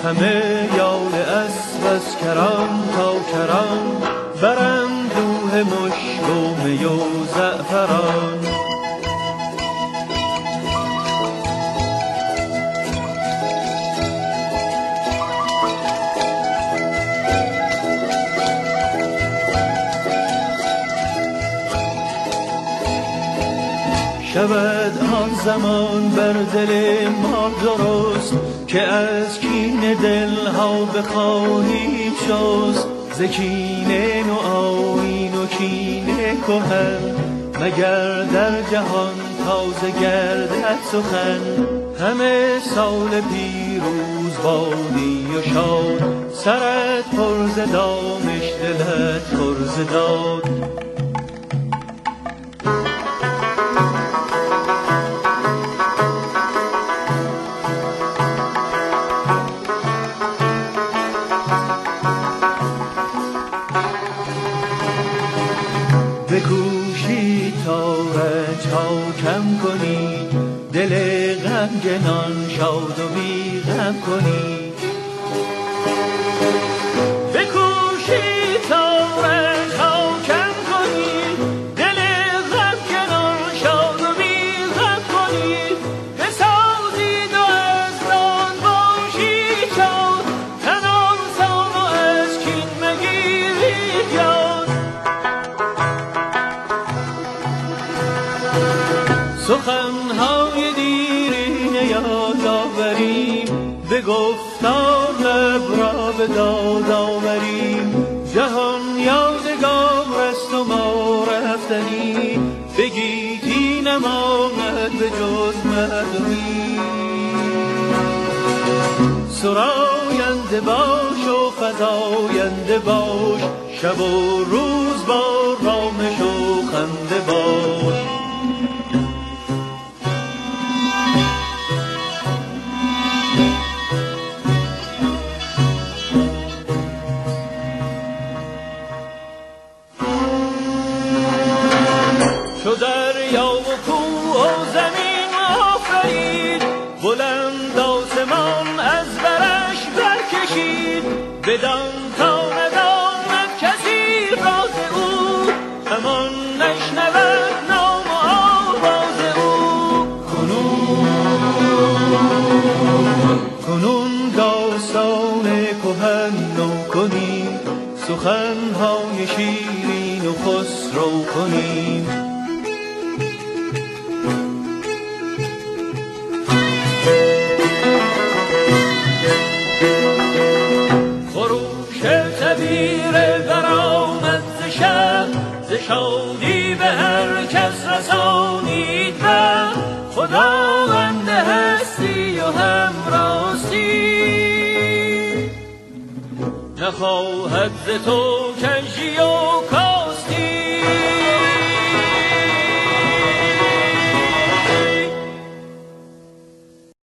همه یال اسب از کران تا کران، برند دوه مشک و می و زعفران. شود آن زمان بر دل ما درست، که از کین دلها بخواهیم شست. ز کین نو آیین و کین کهن، مگر در جهان تازه گردد سخن. همه سال پیروز بادی و شاد، سرت پر ز دانش دلت پر ز داد. بکوشید تا رنج‌ها کم کنید، دل غمگنان شاد و بی غم کنید. بکوشید تا رنج‌ها کم کنید، دل غمگنان شاد و بی غم کنید. بسازید و از نان باشید شاد، تن آسان و از کین مگیرید یاد. سخنهای دیرین یاد آوریم، به گفتار لب را به داد آوریم. جهان یادگار است و ما رفتنی، بگیتی نماند به جز مردمی. سراینده باش و فزاینده باش، شب و روز با رامش و خنده باش. چو دریا و کوه و زمین آفرید، بلند آسمان از برش برکشید. بدان تا نداند کسی راز او، همان نشنود نام و آواز او. کنون داستان کهن نو کنیم، سخنهای شیرین و خسرو کنیم. ز شادی به هر کس رسانید و خداوند هستی و همراستی. نخواهد ز تو کژی و